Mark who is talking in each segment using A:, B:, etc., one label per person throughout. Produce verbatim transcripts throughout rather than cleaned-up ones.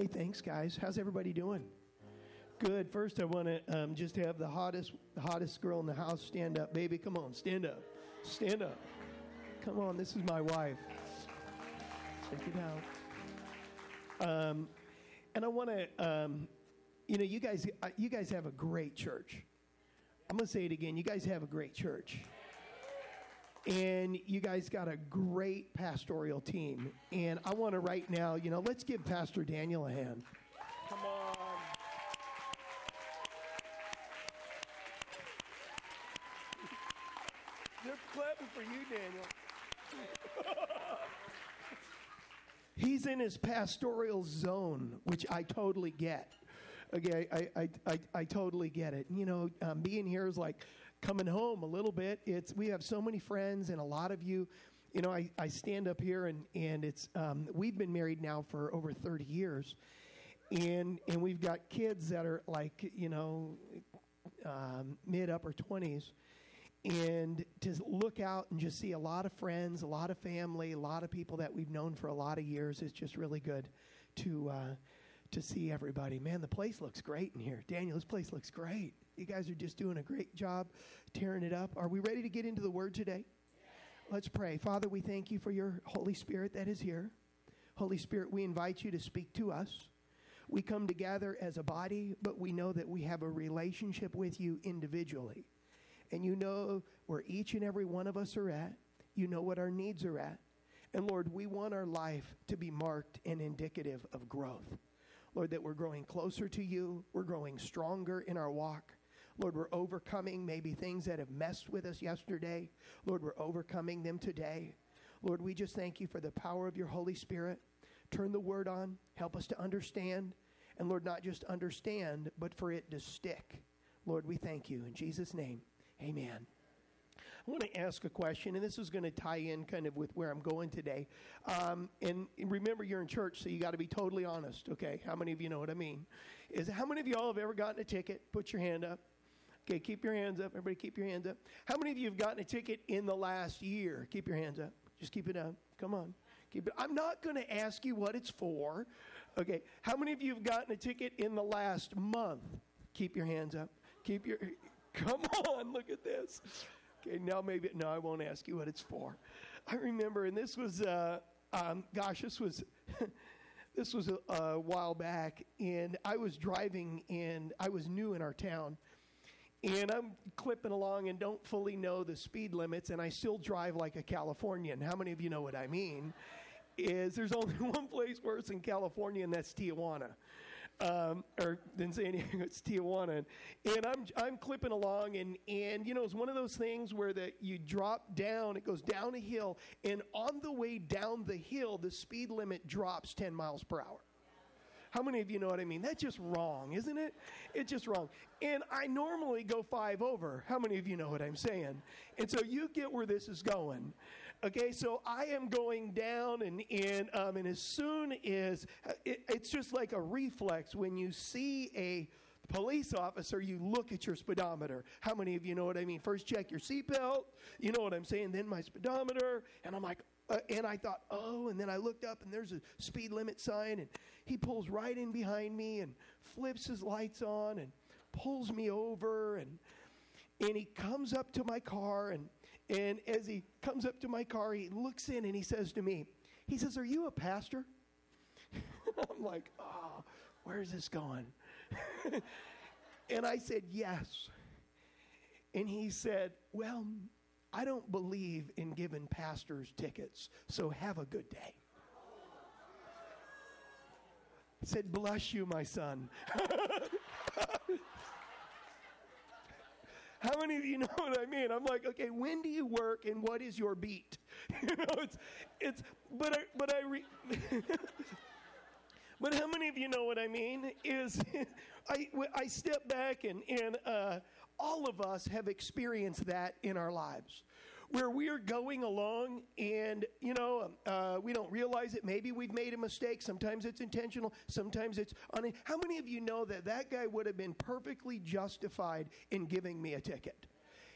A: Hey, thanks, guys. How's everybody doing? Good. First, I want to um, just have the hottest, the hottest girl in the house stand up. Baby, come on, stand up. Stand up. Come on, this is my wife. Check it out. Um, and I want to, um, you know, you guys, uh, you guys have a great church. I'm going to say it again. You guys have a great church. And you guys got a great pastoral team. And I want to right now, you know, let's give Pastor Daniel a hand. Come on. They're clapping for you, Daniel. He's in his pastoral zone, which I totally get. Okay, I I, I, I totally get it. You know, um, being here is like coming home a little bit. It's we have so many friends, and a lot of you, you know, I, I stand up here, and, and it's um, we've been married now for over thirty years, and and we've got kids that are like, you know, um, mid upper twenties. And to look out and just see a lot of friends, a lot of family, a lot of people that we've known for a lot of years, it's just really good to uh, to see everybody. Man, the place looks great in here. Daniel, this place looks great. You guys are just doing a great job tearing it up. Are we ready to get into the Word today? Let's pray. Father, we thank you for your Holy Spirit that is here. Holy Spirit, we invite you to speak to us. We come together as a body, but we know that we have a relationship with you individually. And you know where each and every one of us are at. You know what our needs are at. And Lord, we want our life to be marked and indicative of growth. Lord, that we're growing closer to you. We're growing stronger in our walk. Lord, we're overcoming maybe things that have messed with us yesterday. Lord, we're overcoming them today. Lord, we just thank you for the power of your Holy Spirit. Turn the word on. Help us to understand. And Lord, not just understand, but for it to stick. Lord, we thank you. In Jesus' name. Amen. I want to ask a question, and this is going to tie in kind of with where I'm going today. Um, and remember, you're in church, so you got to be totally honest, okay? How many of you know what I mean? Is how many of y'all have ever gotten a ticket? Put your hand up. Okay, keep your hands up. Everybody keep your hands up. How many of you have gotten a ticket in the last year? Keep your hands up. Just keep it up. Come on. Keep it. I'm not going to ask you what it's for. Okay. How many of you have gotten a ticket in the last month? Keep your hands up. Keep your... Come on, look at this. Okay, now maybe, no, I won't ask you what it's for. I remember, and this was, uh, um, gosh, this was, this was a, a while back, and I was driving, and I was new in our town, and I'm clipping along and don't fully know the speed limits, and I still drive like a Californian. How many of you know what I mean? Is there's only one place worse in California, and that's Tijuana. Um, or than San Diego, it's Tijuana, and I'm I'm clipping along, and and you know it's one of those things where that you drop down, it goes down a hill, and on the way down the hill, the speed limit drops ten miles per hour. How many of you know what I mean? That's just wrong, isn't it? It's just wrong. And I normally go five over. How many of you know what I'm saying? And so you get where this is going. Okay, so I am going down, and and um, and as soon as it, it's just like a reflex when you see a police officer, you look at your speedometer. How many of you know what I mean? First, check your seatbelt. You know what I'm saying? Then my speedometer, and I'm like, uh, and I thought, oh, and then I looked up, and there's a speed limit sign, and he pulls right in behind me and flips his lights on and pulls me over, and and he comes up to my car, and. And as he comes up to my car, he looks in and he says to me, he says, "Are you a pastor?" I'm like, oh, where's this going? And I said, "Yes." And he said, "Well, I don't believe in giving pastors tickets, so have a good day." I said, "Bless you, my son." How many of you know what I mean? I'm like, okay, when do you work and what is your beat? You know, it's, it's, but I, but I, re- but how many of you know what I mean? Is I, I step back and, and uh, all of us have experienced that in our lives. Where we are going along and, you know, uh, we don't realize it. Maybe we've made a mistake. Sometimes it's intentional. Sometimes it's un- How many of you know that that guy would have been perfectly justified in giving me a ticket?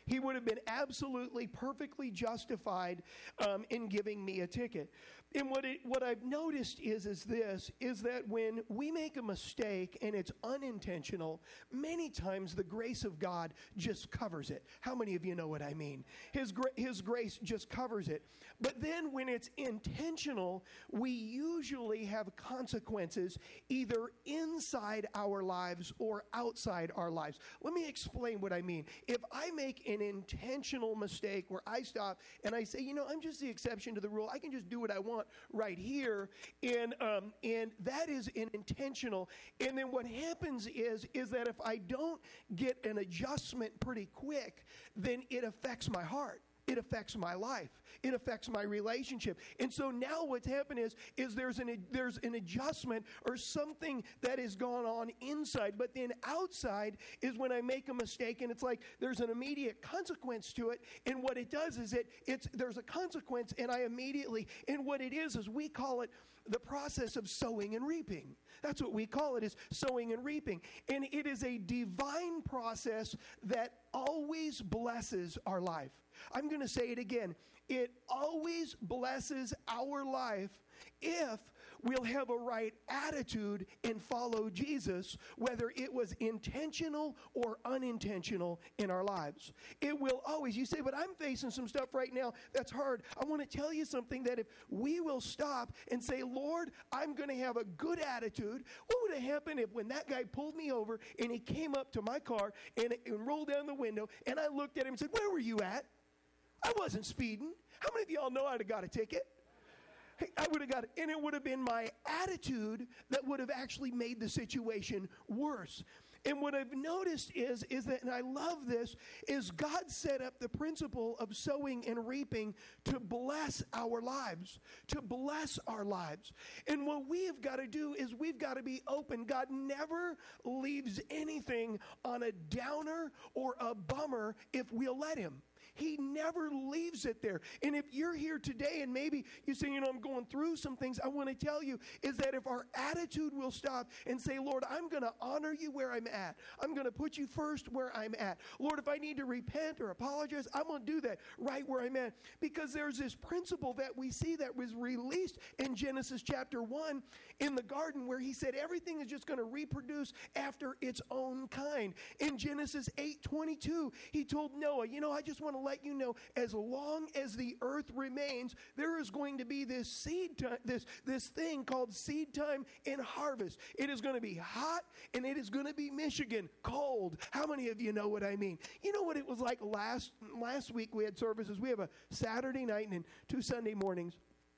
A: He would have been absolutely, perfectly justified um, in giving me a ticket. And what it, what I've noticed is, is this, is that when we make a mistake and it's unintentional, many times the grace of God just covers it. How many of you know what I mean? His, gra- His grace just covers it. But then when it's intentional, we usually have consequences either inside our lives or outside our lives. Let me explain what I mean. If I make an intentional mistake where I stop and I say, you know, I'm just the exception to the rule. I can just do what I want right here, and um, and that is an intentional. And then what happens is is that if I don't get an adjustment pretty quick, then it affects my heart. It affects my life. It affects my relationship. And so now what's happened is, is there's an there's an adjustment or something that has gone on inside. But then outside is when I make a mistake, and it's like there's an immediate consequence to it. And what it does is it it's there's a consequence, and I immediately, and what it is is we call it the process of sowing and reaping. That's what we call it, is sowing and reaping. And it is a divine process that always blesses our life. I'm going to say it again. It always blesses our life if we'll have a right attitude and follow Jesus, whether it was intentional or unintentional in our lives. It will always. You say, but I'm facing some stuff right now that's hard. I want to tell you something, that if we will stop and say, Lord, I'm going to have a good attitude. What would have happened if when that guy pulled me over and he came up to my car and, and rolled down the window, and I looked at him and said, where were you at? I wasn't speeding. How many of y'all know I'd have got a ticket? Hey, I would have got it, and it would have been my attitude that would have actually made the situation worse. And what I've noticed is, is that, and I love this, is God set up the principle of sowing and reaping to bless our lives, to bless our lives. And what we have got to do is we've got to be open. God never leaves anything on a downer or a bummer if we'll let him. He never leaves it there. And if you're here today and maybe you say, you know, I'm going through some things, I want to tell you is that if our attitude will stop and say, Lord, I'm going to honor you where I'm at. I'm going to put you first where I'm at. Lord, if I need to repent or apologize, I'm going to do that right where I'm at. Because there's this principle that we see that was released in Genesis chapter one in the garden, where he said everything is just going to reproduce after its own kind. In Genesis eight twenty-two, he told Noah, you know, I just want to let you know, as long as the earth remains, there is going to be this seed time, this, this thing called seed time and harvest. It is going to be hot, and it is going to be Michigan, cold. How many of you know what I mean? You know what it was like last last week? We had services. We have a Saturday night and two Sunday mornings.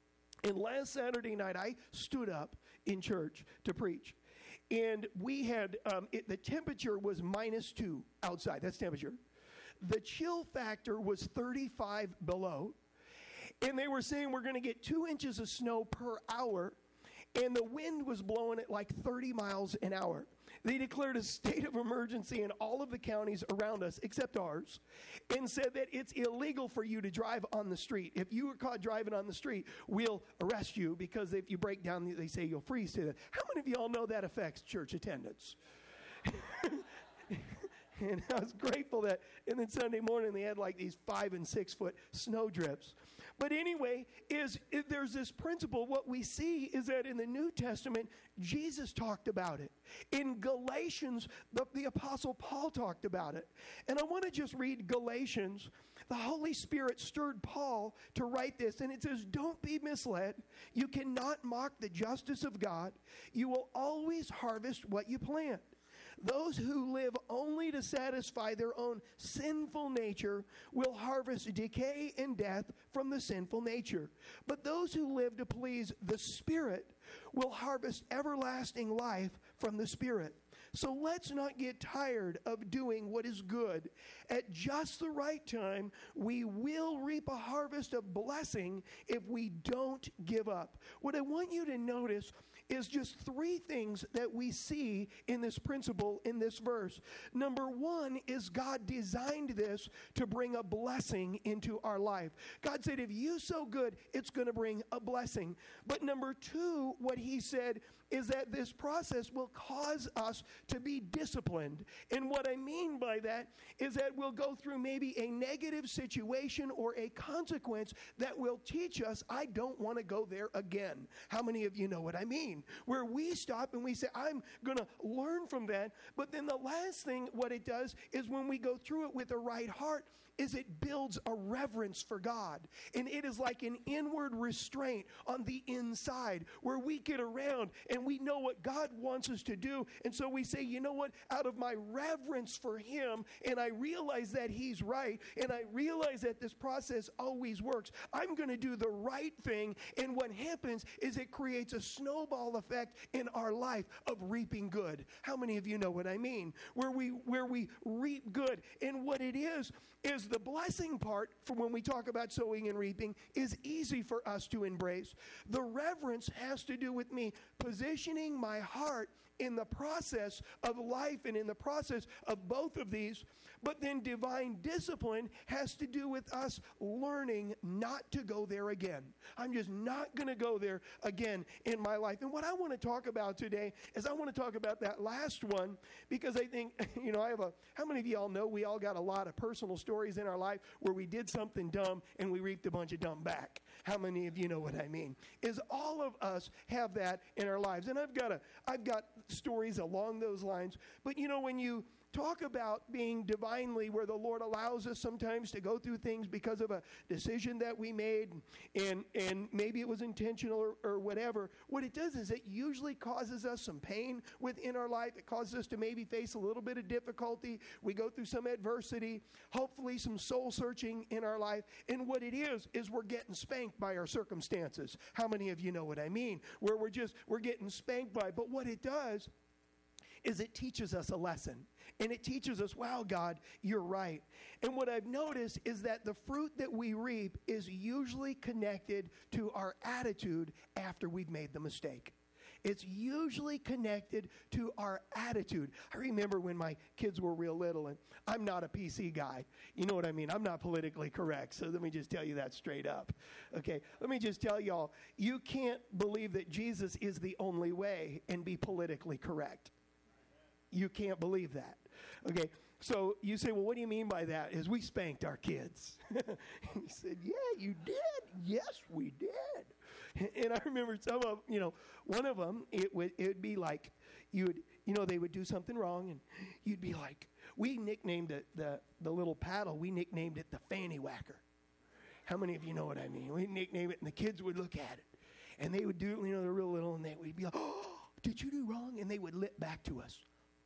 A: And last Saturday night, I stood up in church to preach. And we had, um, it, the temperature was minus two outside. That's temperature. The chill factor was thirty-five below. And they were saying we're going to get two inches of snow per hour. And the wind was blowing at like thirty miles an hour. They declared a state of emergency in all of the counties around us, except ours, and said that it's illegal for you to drive on the street. If you were caught driving on the street, we'll arrest you, because if you break down, they say you'll freeze to death. How many of y'all know that affects church attendance? And I was grateful that, and then Sunday morning they had like these five and six foot snow drifts. But anyway, is, is there's this principle. What we see is that in the New Testament, Jesus talked about it. In Galatians, the, the Apostle Paul talked about it. And I want to just read Galatians. The Holy Spirit stirred Paul to write this, and it says, don't be misled. You cannot mock the justice of God. You will always harvest what you plant. Those who live only to satisfy their own sinful nature will harvest decay and death from the sinful nature. But those who live to please the Spirit will harvest everlasting life from the Spirit. So let's not get tired of doing what is good. At just the right time, we will reap a harvest of blessing if we don't give up. What I want you to notice is just three things that we see in this principle in this verse. Number one is God designed this to bring a blessing into our life. God said, if you sow good, it's going to bring a blessing. But number two, what he said is that this process will cause us to be disciplined. And what I mean by that is that we'll go through maybe a negative situation or a consequence that will teach us, I don't want to go there again. How many of you know what I mean? Where we stop and we say, I'm going to learn from that. But then the last thing, what it does is when we go through it with a right heart, is it builds a reverence for God. And it is like an inward restraint on the inside where we get around and we know what God wants us to do. And so we say, you know what, out of my reverence for him, and I realize that he's right, and I realize that this process always works, I'm going to do the right thing. And what happens is it creates a snowball effect in our life of reaping good. How many of you know what I mean? Where we, where we reap good. And what it is, is the blessing part for when we talk about sowing and reaping is easy for us to embrace. The reverence has to do with me positioning my heart in the process of life and in the process of both of these. But then divine discipline has to do with us learning not to go there again. I'm just not going to go there again in my life. And what I want to talk about today is I want to talk about that last one, because I think, you know, I have a, how many of you all know we all got a lot of personal stories in our life where we did something dumb and we reaped a bunch of dumb back? How many of you know what I mean? Is all of us have that in our lives. And I've got a, I've got stories along those lines. But you know, when you talk about being divinely, where the Lord allows us sometimes to go through things because of a decision that we made, and and maybe it was intentional or, or whatever, what it does is it usually causes us some pain within our life. It causes us to maybe face a little bit of difficulty. We go through some adversity, hopefully some soul searching in our life. And what it is, is we're getting spanked by our circumstances. How many of you know what I mean? Where we're just, we're getting spanked by. But what it does is it teaches us a lesson. And it teaches us, wow, God, you're right. And what I've noticed is that the fruit that we reap is usually connected to our attitude after we've made the mistake. It's usually connected to our attitude. I remember when my kids were real little, and I'm not a P C guy. You know what I mean? I'm not politically correct, so let me just tell you that straight up. Okay, let me just tell y'all, you can't believe that Jesus is the only way and be politically correct. You can't believe that. Okay, so you say, well, what do you mean by that? Is we spanked our kids. He said, yeah, you did. Yes, we did. And I remember some of, you know, one of them, it would it would be like, you would, you know, they would do something wrong, and you'd be like, we nicknamed it, the, the little paddle, we nicknamed it the fanny whacker. How many of you know what I mean? We nicknamed it, and the kids would look at it, and they would do, you know, they're real little, and they would be like, oh, did you do wrong? And they would lip back to us.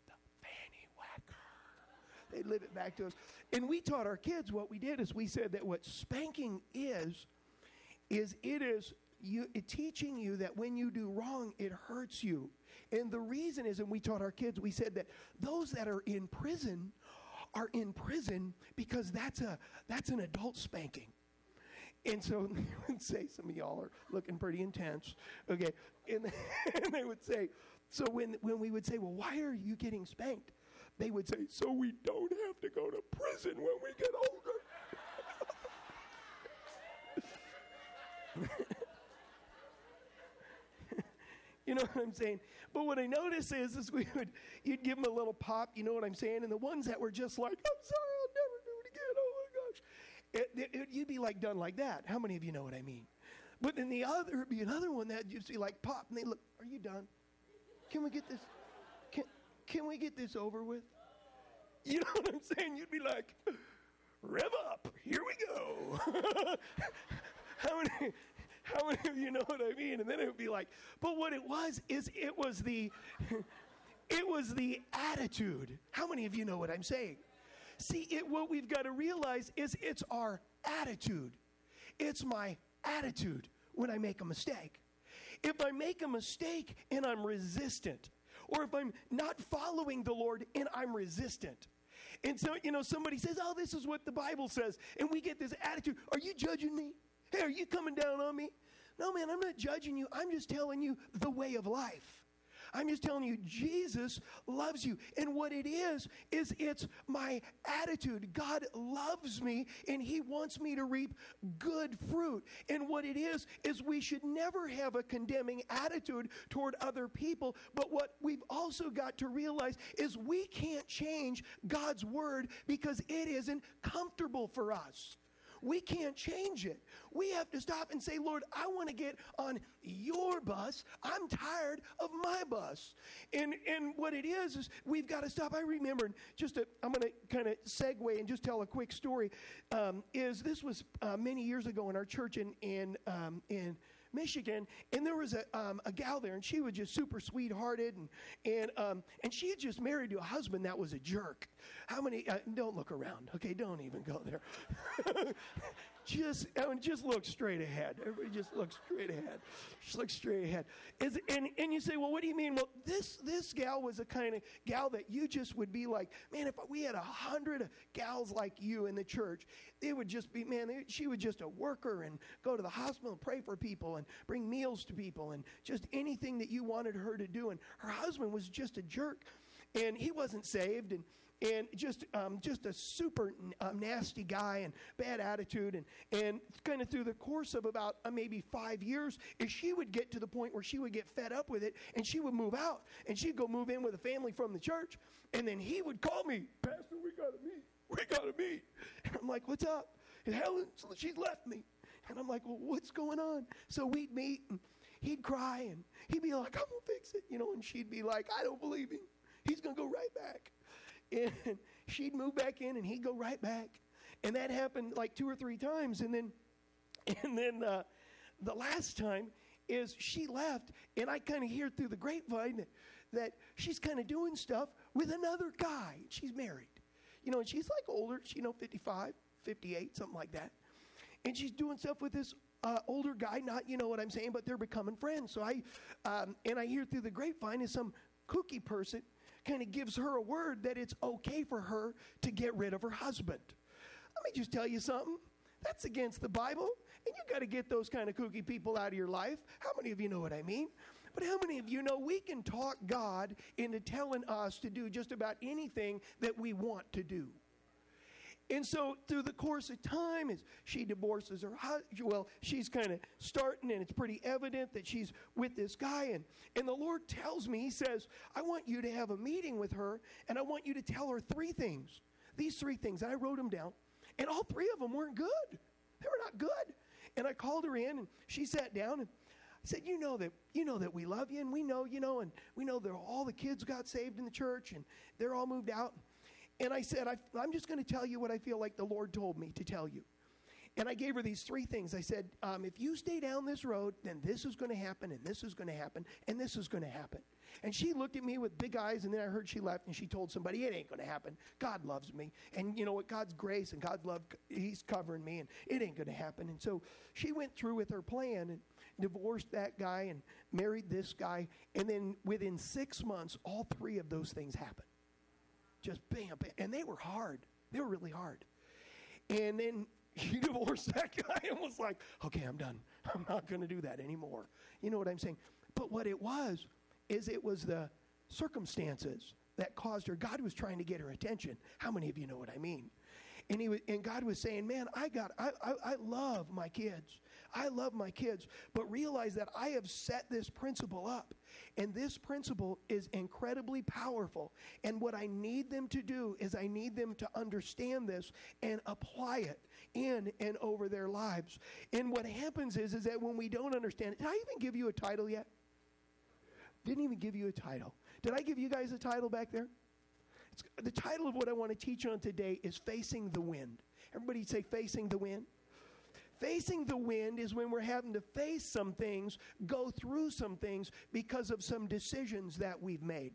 A: They'd live it back to us. And we taught our kids, what we did is we said that what spanking is, is it is you, it teaching you that when you do wrong, it hurts you. And the reason is, and we taught our kids, we said that those that are in prison are in prison because that's a that's an adult spanking. And so they would say, some of y'all are looking pretty intense, okay? And, and they would say, so when when we would say, well, why are you getting spanked? They would say, so we don't have to go to prison when we get older. You know what I'm saying? But what I notice is, is we would, you'd give them a little pop, you know what I'm saying? And the ones that were just like, I'm sorry, I'll never do it again, oh my gosh. It, it, it, you'd be like done like that. How many of you know what I mean? But then the other would be another one that you'd see like pop, and they look, are you done? Can we get this? Can, Can we get this over with? You know what I'm saying? You'd be like, rev up, here we go. how many how many of you know what I mean? And then it would be like, but what it was is it was the it was the attitude. How many of you know what I'm saying? See, it what we've got to realize is it's our attitude. It's my attitude when I make a mistake. If I make a mistake and I'm resistant, or if I'm not following the Lord and I'm resistant. And so, you know, somebody says, oh, this is what the Bible says. And we get this attitude. Are you judging me? Hey, are you coming down on me? No, man, I'm not judging you. I'm just telling you the way of life. I'm just telling you, Jesus loves you. And what it is, is it's my attitude. God loves me, and he wants me to reap good fruit. And what it is, is we should never have a condemning attitude toward other people. But what we've also got to realize is we can't change God's word because it isn't comfortable for us. We can't change it. We have to stop and say, Lord, I want to get on your bus. I'm tired of my bus. And and what it is, is we've got to stop. I remember, just a, I'm going to kind of segue and just tell a quick story, um, is this was uh, many years ago in our church in, in, um, in Michigan, and there was a um, a gal there, and she was just super sweethearted, and and um, and she had just married to a husband that was a jerk. How many? Uh, don't look around, okay? Don't even go there. just I mean, just look straight ahead. Everybody just look straight ahead. Just look straight ahead. Is, and and you say, well, what do you mean? Well, this this gal was a kind of gal that you just would be like, man, if we had a hundred gals like you in the church, it would just be, man, she was just a worker and go to the hospital and pray for people and bring meals to people and just anything that you wanted her to do. And her husband was just a jerk, and he wasn't saved, and and just um, just a super um, nasty guy and bad attitude. And, and kind of through the course of about uh, maybe five years, if she would get to the point where she would get fed up with it, and she would move out, and she'd go move in with a family from the church, and then he would call me, Pastor, we got to meet. We got to meet. And I'm like, what's up? And Helen, she's left me. And I'm like, well, what's going on? So we'd meet, and he'd cry, and he'd be like, I'm going to fix it, you know, and she'd be like, I don't believe him. He's going to go right back. And she'd move back in, and he'd go right back. And that happened like two or three times. And then and then uh, the last time is she left, and I kind of hear through the grapevine that, that she's kind of doing stuff with another guy. She's married. You know, and she's like older, she, you know, fifty-five, fifty-eight, something like that. And she's doing stuff with this uh, older guy, not, you know what I'm saying, but they're becoming friends. So I, um, and I hear through the grapevine is some kooky person kind of gives her a word that it's okay for her to get rid of her husband. Let me just tell you something. That's against the Bible, and you got to get those kind of kooky people out of your life. How many of you know what I mean? But how many of you know we can talk God into telling us to do just about anything that we want to do? And so through the course of time, as she divorces her husband, well, she's kind of starting, and it's pretty evident that she's with this guy. And, and the Lord tells me, he says, I want you to have a meeting with her, and I want you to tell her three things. These three things. And I wrote them down, and all three of them weren't good. They were not good. And I called her in, and she sat down, and I said, you know that you know that we love you, and we know, you know, and we know that all the kids got saved in the church, and they're all moved out. And I said, I, I'm just going to tell you what I feel like the Lord told me to tell you. And I gave her these three things. I said, um, if you stay down this road, then this is going to happen, and this is going to happen, and this is going to happen. And she looked at me with big eyes, and then I heard she left, and she told somebody, it ain't going to happen. God loves me. And you know what? God's grace and God's love, he's covering me, and it ain't going to happen. And so she went through with her plan and divorced that guy and married this guy. And then within six months, all three of those things happened. Just bam, bam. And they were hard. They were really hard. And then she divorced that guy and was like, okay, I'm done. I'm not going to do that anymore. You know what I'm saying? But what it was, is it was the circumstances that caused her. God was trying to get her attention. How many of you know what I mean? And he was, and God was saying, man, I got, I, I, I love my kids. I love my kids, but realize that I have set this principle up, and this principle is incredibly powerful. And what I need them to do is I need them to understand this and apply it in and over their lives. And what happens is, is that when we don't understand it, did I even give you a title yet? Didn't even give you a title. Did I give you guys a title back there? It's, the title of what I want to teach on today is Facing the Wind. Everybody say Facing the Wind. Facing the wind is when we're having to face some things, go through some things because of some decisions that we've made.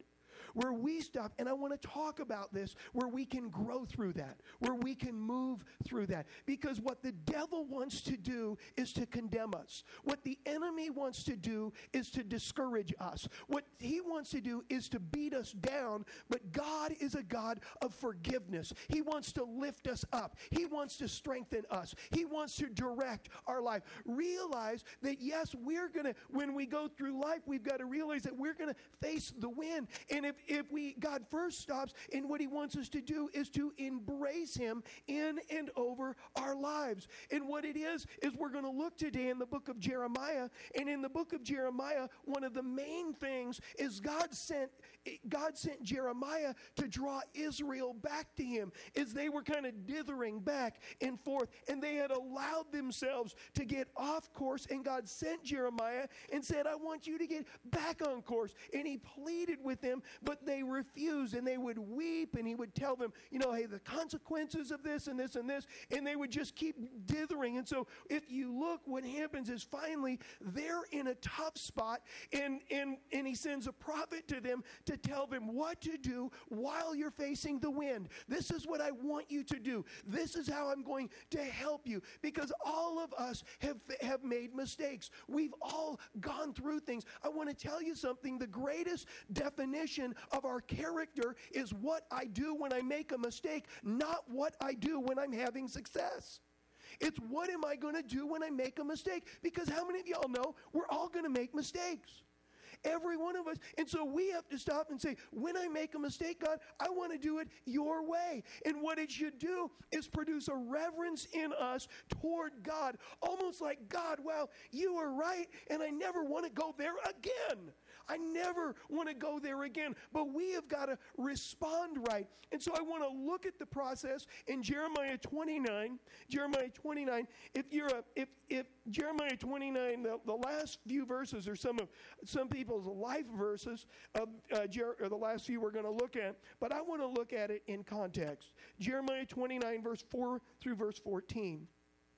A: where we stop, and I want to talk about this, where we can grow through that, where we can move through that. Because what the devil wants to do is to condemn us. What the enemy wants to do is to discourage us. What he wants to do is to beat us down, but God is a God of forgiveness. He wants to lift us up. He wants to strengthen us. He wants to direct our life. Realize that, yes, we're going to, when we go through life, we've got to realize that we're going to face the wind. And if, if we, God first stops, and what he wants us to do is to embrace him in and over our lives. And what it is, is we're going to look today in the book of Jeremiah. And in the book of Jeremiah, one of the main things is God sent, God sent Jeremiah to draw Israel back to him as they were kind of dithering back and forth. And they had allowed themselves to get off course. And God sent Jeremiah and said, I want you to get back on course. And he pleaded with them, but they refused. And they would weep, and he would tell them, you know, hey, the consequences of this and this and this. And they would just keep dithering. And so if you look, what happens is finally they're in a tough spot. And, and, and he sends a prophet to them to tell them what to do while you're facing the wind. This is what I want you to do. This is how I'm going to help you. Because all of us have, have made mistakes. We've all gone through things. I want to tell you something. The greatest definition of our character is what I do when I make a mistake, not what I do when I'm having success. It's what am I going to do when I make a mistake? Because how many of y'all know we're all going to make mistakes? Every one of us. And so we have to stop and say, when I make a mistake, God, I want to do it your way. And what it should do is produce a reverence in us toward God. Almost like, God, wow, you are right, and I never want to go there again. I never want to go there again. But we have got to respond right. And so I want to look at the process in Jeremiah twenty-nine. Jeremiah twenty-nine. If you're a, if if Jeremiah twenty-nine, the, the last few verses are some of some people's life verses of uh, Jer- or the last few we're going to look at. But I want to look at it in context. Jeremiah twenty-nine, verse four through verse fourteen.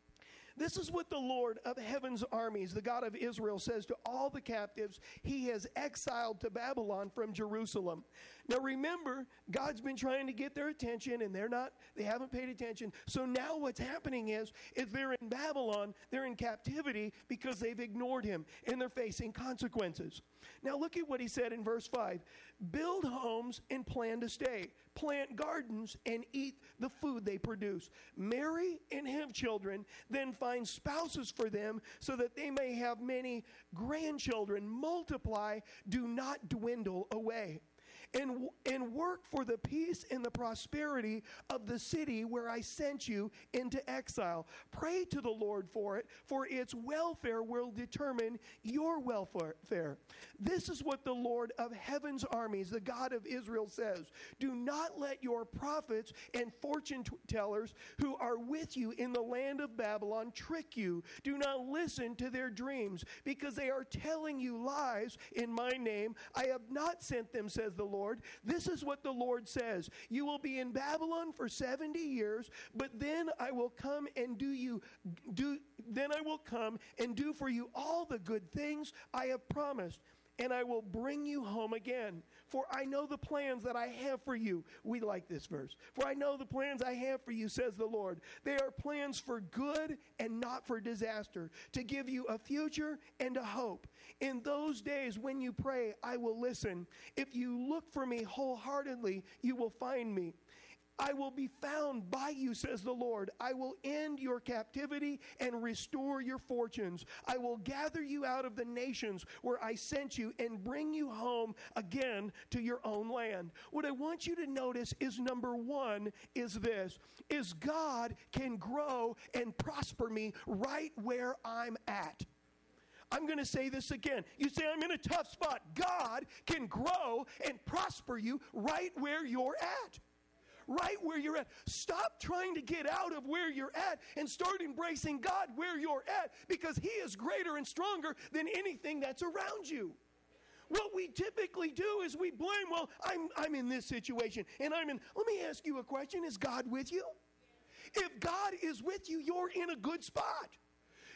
A: This is what the Lord of heaven's armies, the God of Israel, says to all the captives he has exiled to Babylon from Jerusalem. Now remember, God's been trying to get their attention, and they're not, they haven't paid attention. So now what's happening is, is they're in Babylon, they're in captivity because they've ignored him, and they're facing consequences. Now look at what he said in verse five. Build homes and plan to stay. Plant gardens and eat the food they produce. Marry and have children, then find spouses for them so that they may have many grandchildren. Multiply, do not dwindle away. And, and work for the peace and the prosperity of the city where I sent you into exile. Pray to the Lord for it, for its welfare will determine your welfare. This is what the Lord of heaven's armies, the God of Israel, says. Do not let your prophets and fortune tellers who are with you in the land of Babylon trick you. Do not listen to their dreams, because they are telling you lies in my name. I have not sent them, says the Lord. Lord. This is what the Lord says. You will be in Babylon for seventy years, but then I will come and do you do then I will come and do for you all the good things I have promised, and I will bring you home again. For I know the plans that I have for you. We like this verse. For I know the plans I have for you, says the Lord. They are plans for good and not for disaster, to give you a future and a hope. In those days when you pray, I will listen. If you look for me wholeheartedly, you will find me. I will be found by you, says the Lord. I will end your captivity and restore your fortunes. I will gather you out of the nations where I sent you and bring you home again to your own land. What I want you to notice is, number one, is this, is God can grow and prosper me right where I'm at. I'm going to say this again. You say, I'm in a tough spot. God can grow and prosper you right where you're at. Right where you're at. Stop trying to get out of where you're at and start embracing God where you're at, because he is greater and stronger than anything that's around you. What we typically do is we blame, well, I'm, I'm in this situation, and I'm in, let me ask you a question. Is God with you? If God is with you, you're in a good spot.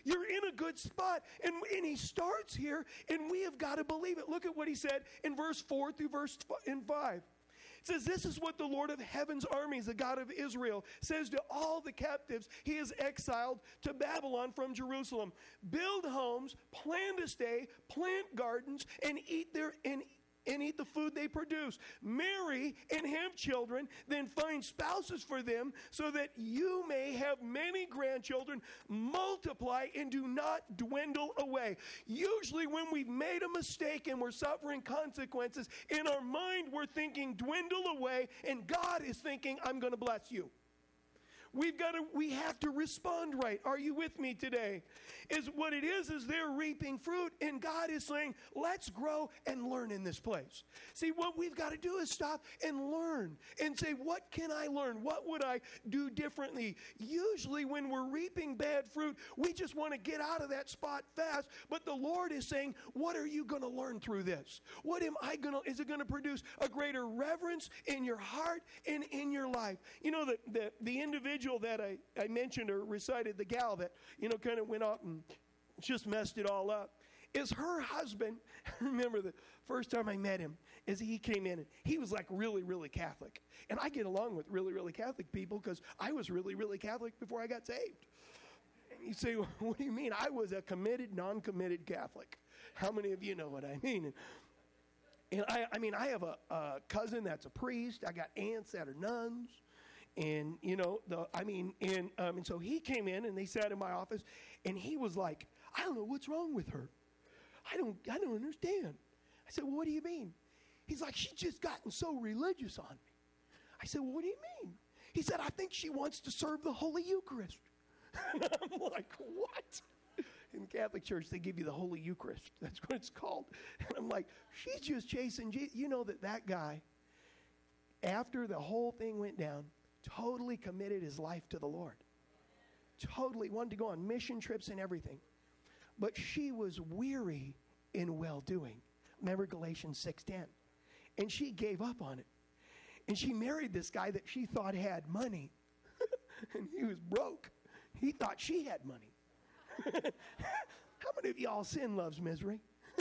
A: You're in a good spot. And, and he starts here, and we have got to believe it. Look at what he said in verse four through verse in five. It says, this is what the Lord of heaven's armies, the God of Israel, says to all the captives he has exiled to Babylon from Jerusalem. Build homes, plan to stay, plant gardens, and eat their and and eat the food they produce. Marry and have children, then find spouses for them, so that you may have many grandchildren. Multiply and do not dwindle away. Usually when we've made a mistake and we're suffering consequences, in our mind we're thinking dwindle away, and God is thinking, I'm going to bless you. We've got to, we have to respond right. Are you with me today? Is what it is, is they're reaping fruit, and God is saying, let's grow and learn in this place. See, what we've got to do is stop and learn and say, what can I learn? What would I do differently? Usually when we're reaping bad fruit, we just want to get out of that spot fast, but the Lord is saying, what are you going to learn through this? What am I going to, is it going to produce a greater reverence in your heart and in your life? You know, the, the, the individual that I, I mentioned or recited, the gal that, you know, kind of went out and just messed it all up, is her husband. I remember the first time I met him, is he came in and he was like really, really Catholic. And I get along with really, really Catholic people because I was really, really Catholic before I got saved. And you say, well, what do you mean? I was a committed, non-committed Catholic. How many of you know what I mean? And, and I, I mean, I have a, a cousin that's a priest. I got aunts that are nuns. And, you know, the I mean, and, um, and so he came in and they sat in my office and he was like, I don't know what's wrong with her. I don't, I don't understand. I said, well, what do you mean? He's like, she's just gotten so religious on me. I said, well, what do you mean? He said, I think she wants to serve the Holy Eucharist. And I'm like, what? In the Catholic Church, they give you the Holy Eucharist. That's what it's called. And I'm like, she's just chasing Jesus. You know that that guy, after the whole thing went down, totally committed his life to the Lord. Totally wanted to go on mission trips and everything. But she was weary in well-doing. Remember Galatians six ten. And she gave up on it. And she married this guy that she thought had money. And he was broke. He thought she had money. How many of y'all, sin loves misery?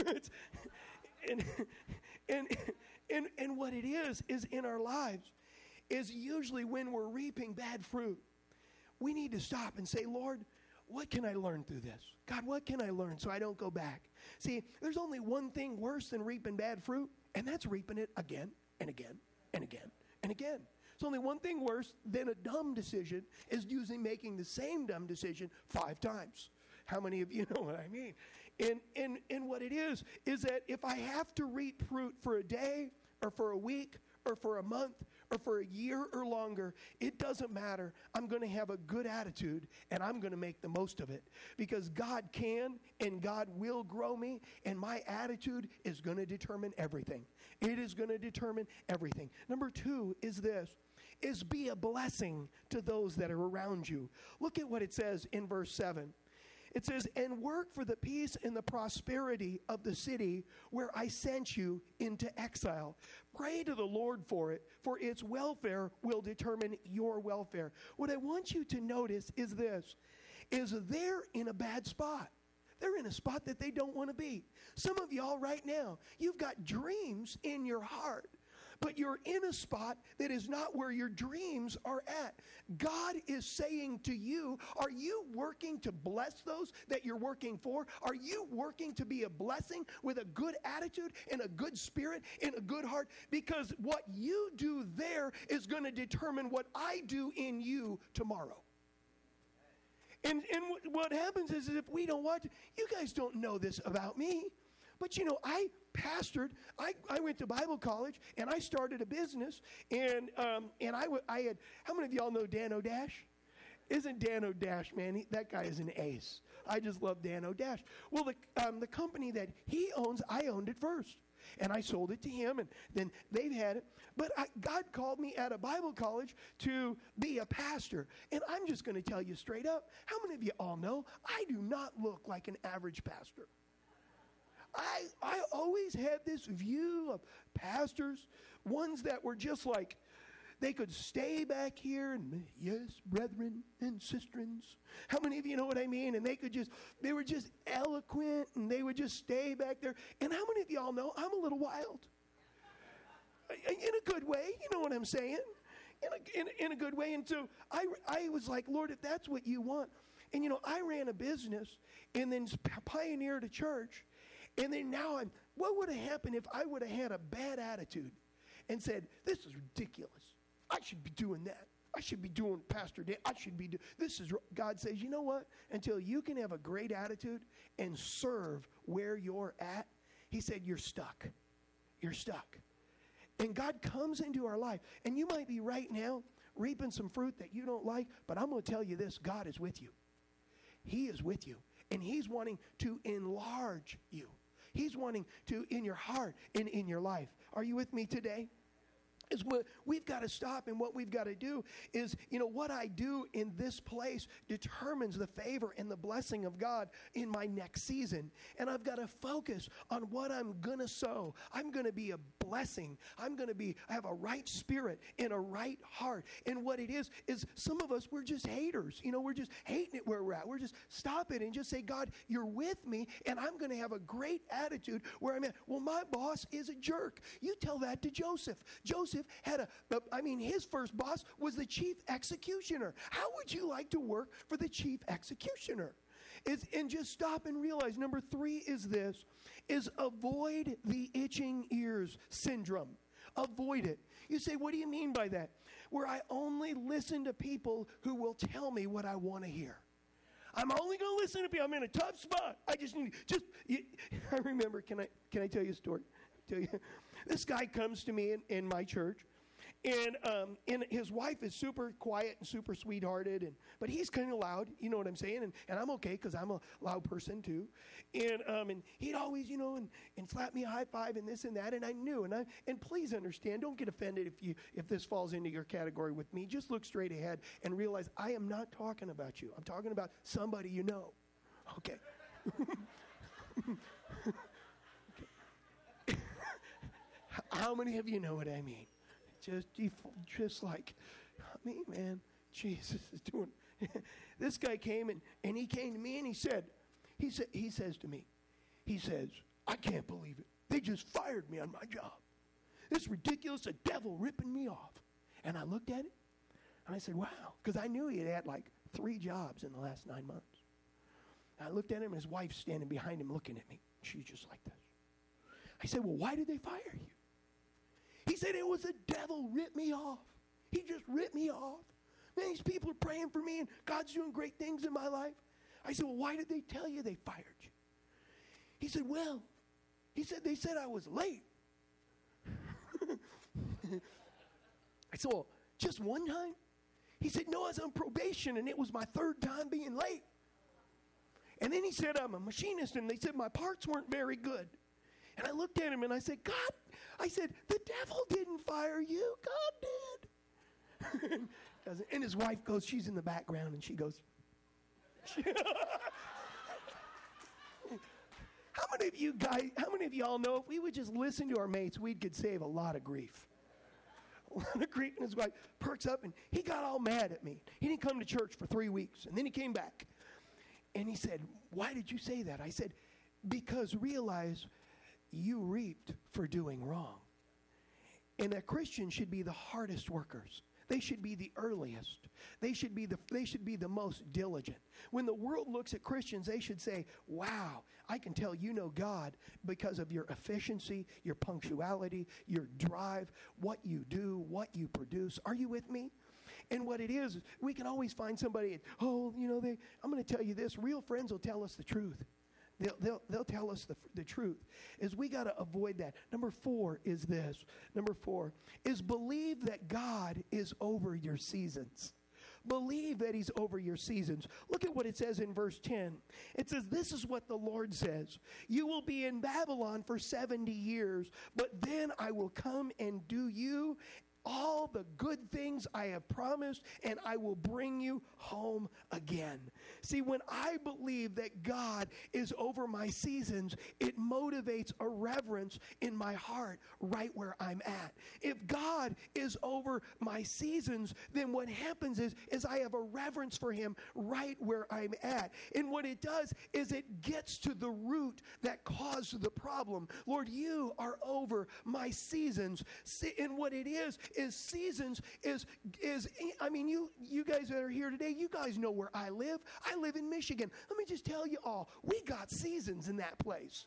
A: and, and, and, and what it is, is in our lives, is usually when we're reaping bad fruit, we need to stop and say, Lord, what can I learn through this? God, what can I learn so I don't go back? See, there's only one thing worse than reaping bad fruit, and that's reaping it again and again and again and again. There's only one thing worse than a dumb decision is using making the same dumb decision five times. How many of you know what I mean? And, and, and what it is, is that if I have to reap fruit for a day or for a week or for a month or for a year or longer, it doesn't matter. I'm going to have a good attitude, and I'm going to make the most of it because God can and God will grow me, and my attitude is going to determine everything. It is going to determine everything. Number two is this, is be a blessing to those that are around you. Look at what it says in verse seven. It says, and work for the peace and the prosperity of the city where I sent you into exile. Pray to the Lord for it, for its welfare will determine your welfare. What I want you to notice is this, is they're in a bad spot. They're in a spot that they don't want to be. Some of y'all right now, you've got dreams in your heart, but you're in a spot that is not where your dreams are at. God is saying to you, are you working to bless those that you're working for? Are you working to be a blessing with a good attitude and a good spirit and a good heart? Because what you do there is going to determine what I do in you tomorrow. And, and what happens is, is if we don't watch, you guys don't know this about me. But, you know, I pastored, I, I went to Bible college, and I started a business, and um, and I, w- I had, how many of y'all know Dan O'Dash? Isn't Dan O'Dash, man, he, that guy is an ace. I just love Dan O'Dash. Well, the, um, the company that he owns, I owned it first, and I sold it to him, and then they've had it. But I, God called me at a Bible college to be a pastor, and I'm just going to tell you straight up, how many of you all know I do not look like an average pastor? I I always had this view of pastors, ones that were just like, they could stay back here and, yes, brethren and sisterins. How many of you know what I mean? And they could just, they were just eloquent, and they would just stay back there. And how many of y'all know I'm a little wild? In a good way, you know what I'm saying? In a, in, in a good way. And so I, I was like, Lord, if that's what you want. And, you know, I ran a business and then pioneered a church. And then now I'm, what would have happened if I would have had a bad attitude and said, this is ridiculous. I should be doing that. I should be doing Pastor Dan. I should be doing, this is, God says, you know what? Until you can have a great attitude and serve where you're at, he said, you're stuck. You're stuck. And God comes into our life. And you might be right now reaping some fruit that you don't like, but I'm going to tell you this, God is with you. He is with you. And he's wanting to enlarge you. He's wanting to, in your heart and in your life. Are you with me today? Is what we've got to stop, and what we've got to do is, you know, what I do in this place determines the favor and the blessing of God in my next season. And I've got to focus on what I'm going to sow. I'm going to be a blessing. I'm going to be, have a right spirit and a right heart. And what it is, is some of us, we're just haters. You know, we're just hating it where we're at. We're just stop it and just say, God, you're with me, and I'm going to have a great attitude where I'm at. Well, my boss is a jerk. You tell that to Joseph. Joseph had a, I mean, his first boss was the chief executioner. How would you like to work for the chief executioner? Is, and just stop and realize, number three is this, is avoid the itching ears syndrome. Avoid it. You say, what do you mean by that? Where I only listen to people who will tell me what I want to hear. I'm only going to listen to people. I'm in a tough spot. I just need, just, you, I remember, can I, can I tell you a story? Tell you. This guy comes to me in, in my church, and um, and his wife is super quiet and super sweethearted, and but he's kind of loud, you know what I'm saying, and, and I'm okay because I'm a loud person too, and um and he'd always, you know, and, and slap me a high five and this and that, and I knew, and I and please understand, don't get offended if you if this falls into your category with me. Just look straight ahead and realize I am not talking about you. I'm talking about somebody you know. Okay. How many of you know what I mean? Just, just like, me, man, Jesus is doing. This guy came and, and he came to me and he said, he said, he says to me, he says, I can't believe it. They just fired me on my job. It's ridiculous. A devil ripping me off. And I looked at it and I said, wow, because I knew he had had like three jobs in the last nine months. And I looked at him and his wife's standing behind him looking at me. She's just like this. I said, well, why did they fire you? He said, it was the devil ripped me off. He just ripped me off. Man, these people are praying for me, and God's doing great things in my life. I said, well, why did they tell you they fired you? He said, well, he said, they said I was late. I said, well, just one time? He said, no, I was on probation, and it was my third time being late. And then he said, I'm a machinist, and they said my parts weren't very good. And I looked at him and I said, God, I said, the devil didn't fire you. God did. And his wife goes, she's in the background, and she goes, how many of you guys, how many of y'all know if we would just listen to our mates, we could save a lot of grief? A lot of grief. And his wife perks up, and he got all mad at me. He didn't come to church for three weeks, and then he came back. And he said, why did you say that? I said, because realize you reaped for doing wrong. And a Christian should be the hardest workers. They should be the earliest. They should be the they should be the most diligent. When the world looks at Christians, they should say, wow, I can tell you know God because of your efficiency, your punctuality, your drive, what you do, what you produce. Are you with me? And what it is, we can always find somebody, oh, you know, they. I'm going to tell you this, real friends will tell us the truth. They'll, they'll, they'll tell us the, the truth. Is we got to avoid that. Number four is this. Number four is believe that God is over your seasons. Believe that he's over your seasons. Look at what it says in verse ten. It says, this is what the Lord says. You will be in Babylon for seventy years, but then I will come and do you all the good things I have promised, and I will bring you home again. See, when I believe that God is over my seasons, it motivates a reverence in my heart right where I'm at. If God is over my seasons, then what happens is, is I have a reverence for him right where I'm at. And what it does is it gets to the root that caused the problem. Lord, you are over my seasons. And what it is, is seasons is, is I mean, you, you guys that are here today, you guys know where I live. I live in Michigan. Let me just tell you all, we got seasons in that place.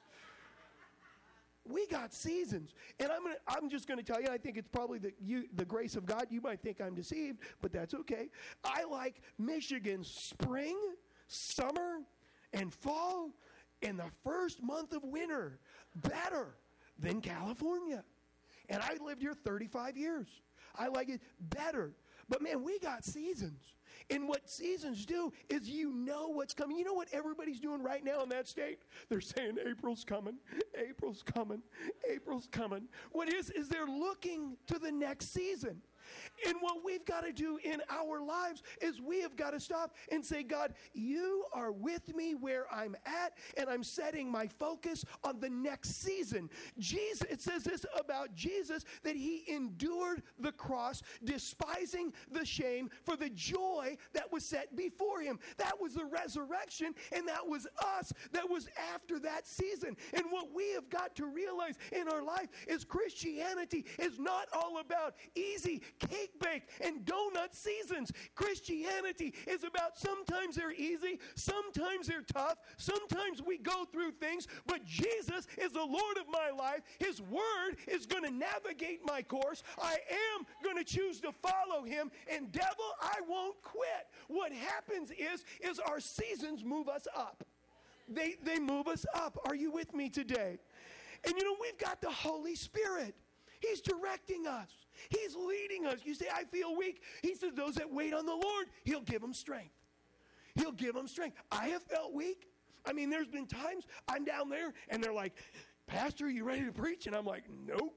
A: We got seasons. And I'm gonna, I'm just going to tell you, I think it's probably the, you, the grace of God. You might think I'm deceived, but that's okay. I like Michigan's spring, summer, and fall, and the first month of winter better than California. And I lived here thirty-five years. I like it better. But man, we got seasons. And what seasons do is you know what's coming. You know what everybody's doing right now in that state? They're saying April's coming, April's coming, April's coming. What is, is they're looking to the next season. And what we've got to do in our lives is we have got to stop and say, God, you are with me where I'm at, and I'm setting my focus on the next season. Jesus, it says this about Jesus, that he endured the cross, despising the shame for the joy that was set before him. That was the resurrection, and that was us that was after that season. And what we have got to realize in our life is Christianity is not all about easy cake bake and donut seasons. Christianity is about sometimes they're easy, sometimes they're tough, sometimes we go through things, but Jesus is the Lord of my life. His word is going to navigate my course. I am going to choose to follow him, and devil, I won't quit. What happens is, is our seasons move us up. They, they move us up. Are you with me today? And you know, we've got the Holy Spirit. He's directing us. He's leading us. You say, I feel weak. He says, those that wait on the Lord, he'll give them strength. He'll give them strength. I have felt weak. I mean, there's been times I'm down there, and they're like, Pastor, you ready to preach? And I'm like, nope.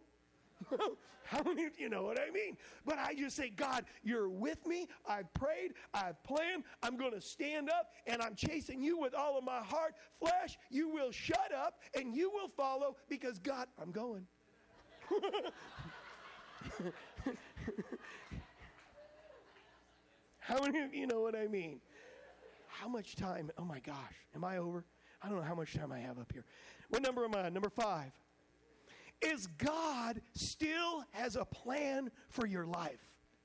A: How many of you know what I mean? But I just say, God, you're with me. I've prayed. I've planned. I'm going to stand up, and I'm chasing you with all of my heart. Flesh, you will shut up, and you will follow, because, God, I'm going. How many of you know what I mean? How much time? Oh my gosh, am I over? I don't know how much time I have up here. What number am I on? Number five. Is God still has a plan for your life?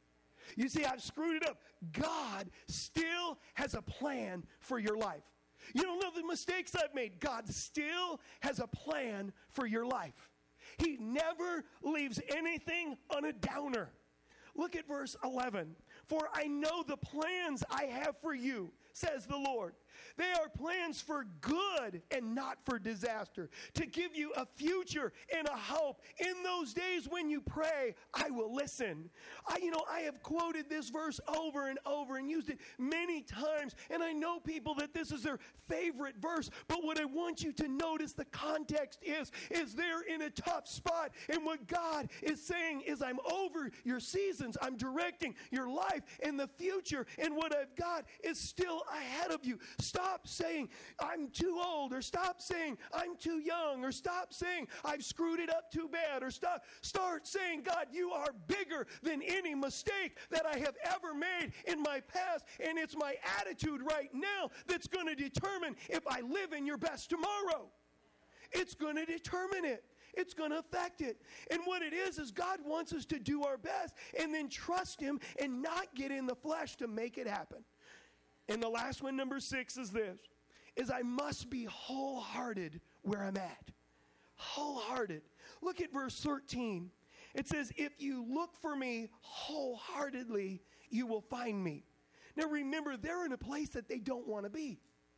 A: You see, I've screwed it up. God still has a plan for your life. You don't know the mistakes I've made. God still has a plan for your life. He never leaves anything on a downer. Look at verse eleven. For I know the plans I have for you, says the Lord. They are plans for good and not for disaster, to give you a future and a hope. In those days when you pray, I will listen. I, you know, I have quoted this verse over and over and used it many times, and I know people that this is their favorite verse, but what I want you to notice the context is, is they're in a tough spot, and what God is saying is, I'm over your seasons, I'm directing your life and the future, and what I've got is still ahead of you. Stop saying, I'm too old, or stop saying, I'm too young, or stop saying, I've screwed it up too bad, or stop, start saying, God, you are bigger than any mistake that I have ever made in my past, and it's my attitude right now that's going to determine if I live in your best tomorrow. It's going to determine it. It's going to affect it. And what it is, is God wants us to do our best and then trust him and not get in the flesh to make it happen. And the last one, number six, is this, is I must be wholehearted where I'm at. Wholehearted. Look at verse thirteen. It says, if you look for me wholeheartedly, you will find me. Now remember, they're in a place that they don't want to be.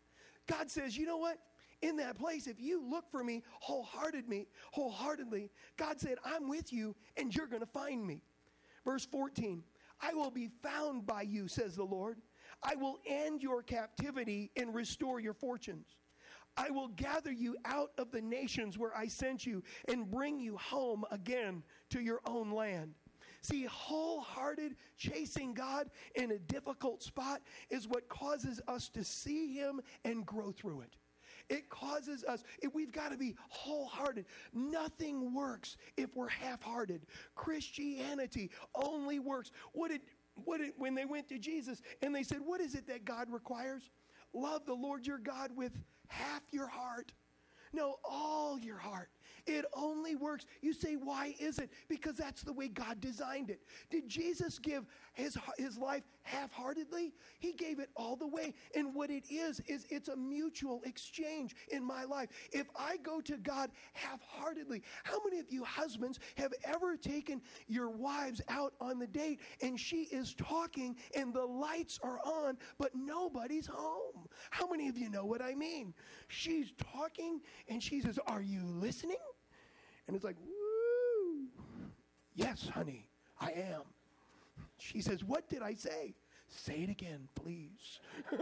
A: God says, you know what? In that place, if you look for me wholeheartedly, wholeheartedly, God said, I'm with you and you're going to find me. Verse fourteen, I will be found by you, says the Lord. I will end your captivity and restore your fortunes. I will gather you out of the nations where I sent you and bring you home again to your own land. See, wholehearted chasing God in a difficult spot is what causes us to see him and grow through it. It causes us, if we've got to be wholehearted. Nothing works if we're half-hearted. Christianity only works. What did, what did, when they went to Jesus and they said, what is it that God requires? Love the Lord your God with half your heart. No, all your heart. It only works. You say, why is it? Because that's the way God designed it. Did Jesus give his, his life half-heartedly? He gave it all the way. And what it is, is it's a mutual exchange in my life. If I go to God half-heartedly, how many of you husbands have ever taken your wives out on the date and she is talking and the lights are on, but nobody's home? How many of you know what I mean? She's talking and she says, are you listening? And it's like, woo, yes, honey, I am. She says, what did I say? Say it again, please.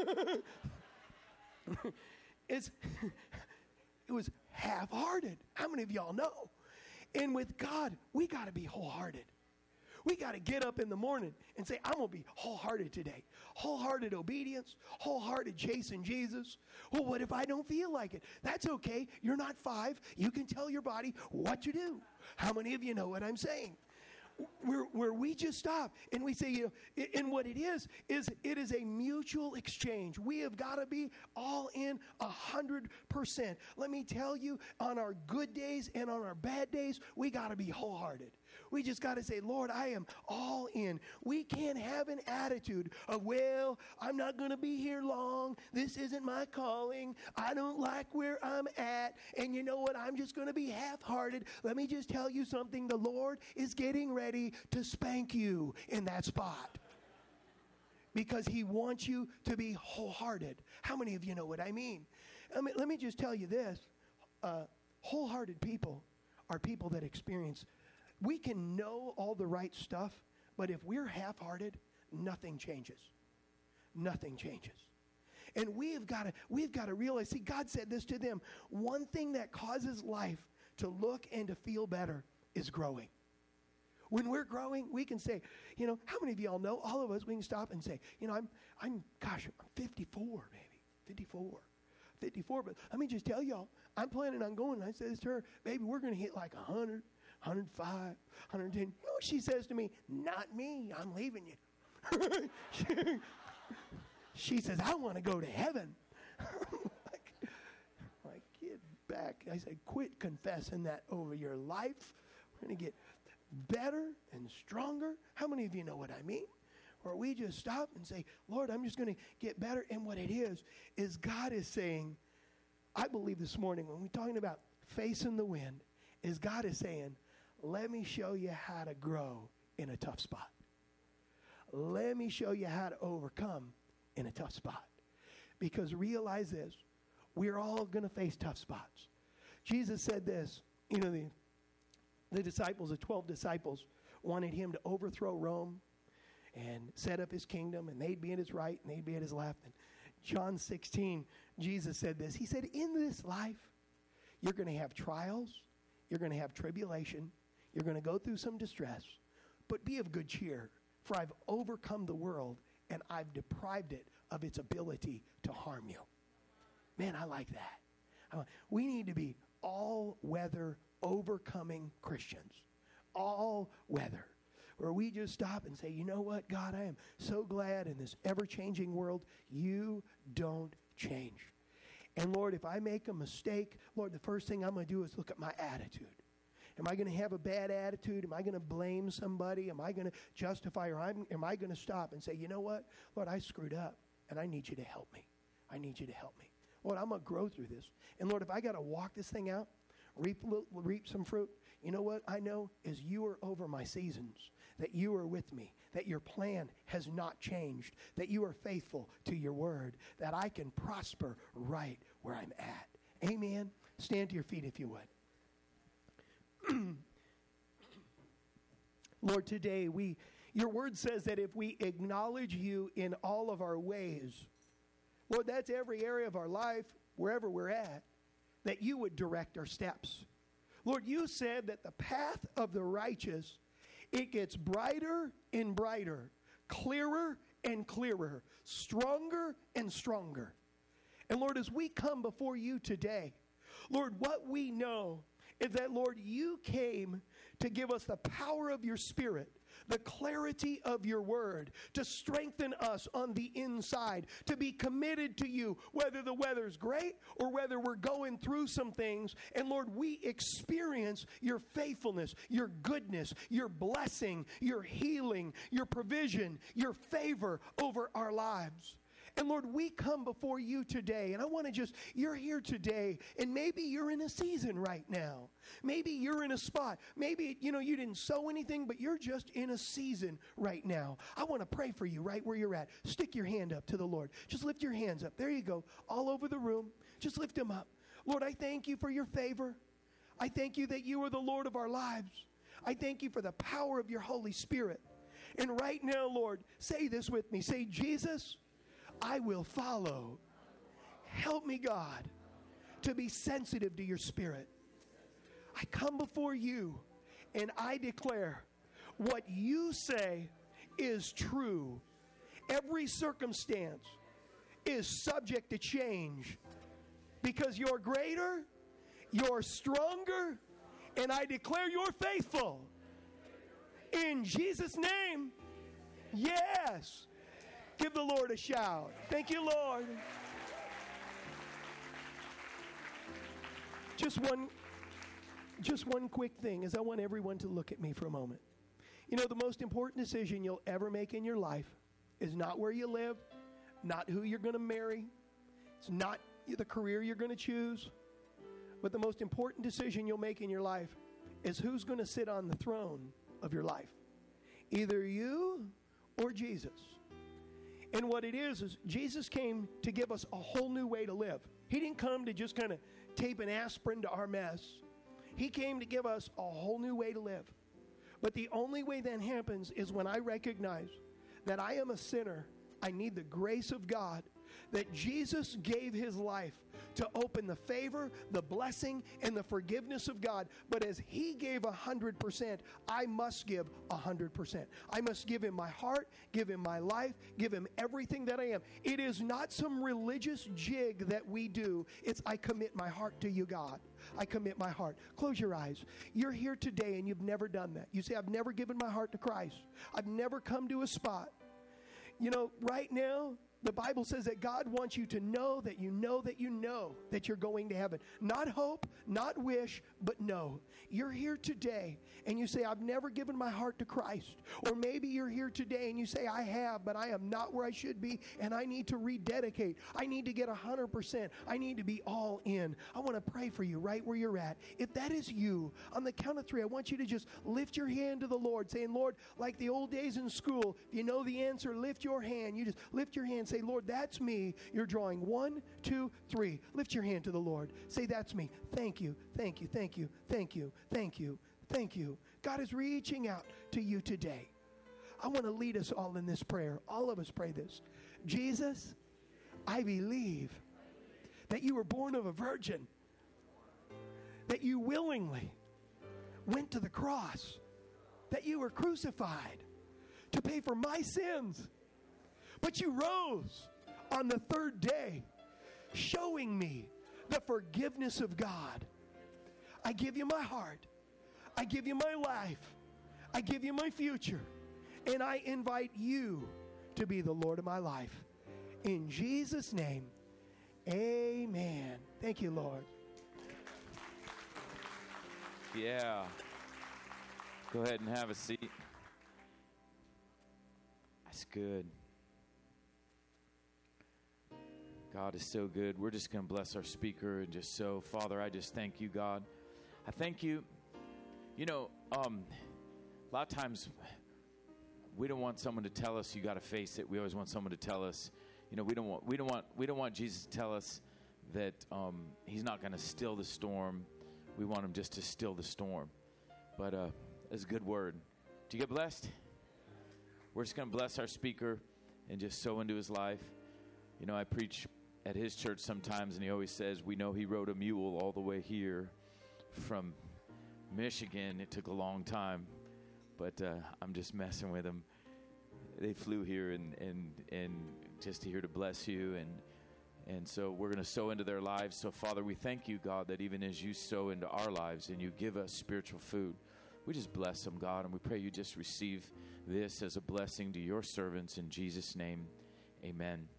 A: it's, it was half-hearted. How many of y'all know? And with God, we got to be wholehearted. We got to get up in the morning and say, I'm going to be wholehearted today. Wholehearted obedience, wholehearted chasing Jesus. Well, what if I don't feel like it? That's okay. You're not five. You can tell your body what to do. How many of you know what I'm saying? Where, where we just stop and we say, you know, and what it is, is it is a mutual exchange. We have got to be all in a hundred percent. Let me tell you, on our good days and on our bad days, we got to be wholehearted. We just got to say, Lord, I am all in. We can't have an attitude of, well, I'm not going to be here long. This isn't my calling. I don't like where I'm at. And you know what? I'm just going to be half-hearted. Let me just tell you something. The Lord is getting ready to spank you in that spot, because he wants you to be wholehearted. How many of you know what I mean? I mean, let me just tell you this. Uh, wholehearted people are people that experience. We can know all the right stuff, but if we're half-hearted, nothing changes. Nothing changes. And we have got to we've got to realize, see, God said this to them. One thing that causes life to look and to feel better is growing. When we're growing, we can say, you know, how many of y'all know, all of us, we can stop and say, you know, I'm, I'm, gosh, I'm fifty-four, baby, fifty-four, fifty-four. But let me just tell y'all, I'm planning on going. And I said this to her, baby, we're going to hit like one hundred. one oh five, one hundred ten. You know what she says to me? Not me. I'm leaving you. She says, I want to go to heaven. like, like, get back. I said, quit confessing that over your life. We're going to get better and stronger. How many of you know what I mean? Or we just stop and say, Lord, I'm just going to get better. And what it is, is God is saying, I believe this morning when we're talking about facing the wind, is God is saying, let me show you how to grow in a tough spot. Let me show you how to overcome in a tough spot. Because realize this, we're all going to face tough spots. Jesus said this, you know, the, the disciples, the twelve disciples, wanted him to overthrow Rome and set up his kingdom, and they'd be at his right and they'd be at his left. And John sixteen, Jesus said this. He said, in this life, you're going to have trials, you're going to have tribulation, you're going to go through some distress, but be of good cheer, for I've overcome the world and I've deprived it of its ability to harm you. Man, I like that. Uh, we need to be all-weather, overcoming Christians. All-weather. Where we just stop and say, you know what, God, I am so glad in this ever-changing world, you don't change. And Lord, if I make a mistake, Lord, the first thing I'm going to do is look at my attitude. Am I going to have a bad attitude? Am I going to blame somebody? Am I going to justify, or I'm, am I going to stop and say, you know what, Lord, I screwed up, and I need you to help me. I need you to help me. Lord, I'm going to grow through this. And Lord, if I got to walk this thing out, reap, reap some fruit, you know what I know is you are over my seasons, that you are with me, that your plan has not changed, that you are faithful to your word, that I can prosper right where I'm at. Amen. Stand to your feet if you would. Lord, today we, your word says that if we acknowledge you in all of our ways, Lord, that's every area of our life, wherever we're at, that you would direct our steps. Lord, you said that the path of the righteous It gets brighter and brighter, clearer and clearer, stronger and stronger. And Lord, as we come before you today, Lord, what we know is that, Lord, you came to give us the power of your Spirit, the clarity of your word, to strengthen us on the inside, to be committed to you, whether the weather's great or whether we're going through some things. And Lord, we experience your faithfulness, your goodness, your blessing, your healing, your provision, your favor over our lives. And Lord, we come before you today, and I want to just, you're here today, and maybe you're in a season right now. Maybe you're in a spot. Maybe, you know, you didn't sow anything, but you're just in a season right now. I want to pray for you right where you're at. Stick your hand up to the Lord. Just lift your hands up. There you go. All over the room. Just lift them up. Lord, I thank you for your favor. I thank you that you are the Lord of our lives. I thank you for the power of your Holy Spirit. And right now, Lord, say this with me. Say, Jesus, I will follow. Help me, God, to be sensitive to your Spirit. I come before you and I declare what you say is true. Every circumstance is subject to change because you're greater, you're stronger, and I declare you're faithful. In Jesus' name, yes. Give the Lord a shout. Thank you, Lord. Just one, just one quick thing is I want everyone to look at me for a moment. You know, the most important decision you'll ever make in your life is not where you live, not who you're going to marry. It's not the career you're going to choose. But the most important decision you'll make in your life is who's going to sit on the throne of your life. Either you or Jesus. And what it is, is Jesus came to give us a whole new way to live. He didn't come to just kind of tape an aspirin to our mess. He came to give us a whole new way to live. But the only way that happens is when I recognize that I am a sinner. I need the grace of God, that Jesus gave his life to open the favor, the blessing, and the forgiveness of God. But as he gave one hundred percent, I must give one hundred percent. I must give him my heart, give him my life, give him everything that I am. It is not some religious jig that we do. It's I commit my heart to you, God. I commit my heart. Close your eyes. You're here today and you've never done that. You say, I've never given my heart to Christ. I've never come to a spot. You know, right now, the Bible says that God wants you to know that you know that you know that you're going to heaven. Not hope, not wish, but know. You're here today and you say, I've never given my heart to Christ. Or maybe you're here today and you say, I have, but I am not where I should be and I need to rededicate. I need to get one hundred percent. I need to be all in. I want to pray for you right where you're at. If that is you, on the count of three, I want you to just lift your hand to the Lord, saying, Lord, like the old days in school, if you know the answer, lift your hand. You just lift your hand. Say, Lord, that's me. You're drawing one, two, three. Lift your hand to the Lord. Say, that's me. Thank you, thank you, thank you, thank you, thank you, thank you. God is reaching out to you today. I want to lead us all in this prayer. All of us pray this. Jesus, I believe that you were born of a virgin, that you willingly went to the cross, that you were crucified to pay for my sins. But you rose on the third day, showing me the forgiveness of God. I give you my heart. I give you my life. I give you my future. And I invite you to be the Lord of my life. In Jesus' name, amen. Thank you, Lord.
B: Yeah. Go ahead and have a seat. That's good. God is so good. We're just going to bless our speaker and just so, Father, I just thank you, God. I thank you. You know, um, a lot of times we don't want someone to tell us you got to face it. We always want someone to tell us, you know, we don't want we don't want we don't want Jesus to tell us that um, he's not going to still the storm. We want him just to still the storm. But uh, it's a good word. Do you get blessed? We're just going to bless our speaker and just sow into his life. You know, I preach at his church sometimes, and he always says, we know he rode a mule all the way here from Michigan. It took a long time, but uh, I'm just messing with them. They flew here and, and, and just here to bless you, and and so we're going to sow into their lives. So, Father, we thank you, God, that even as you sow into our lives and you give us spiritual food, we just bless them, God, and we pray you just receive this as a blessing to your servants in Jesus' name. Amen.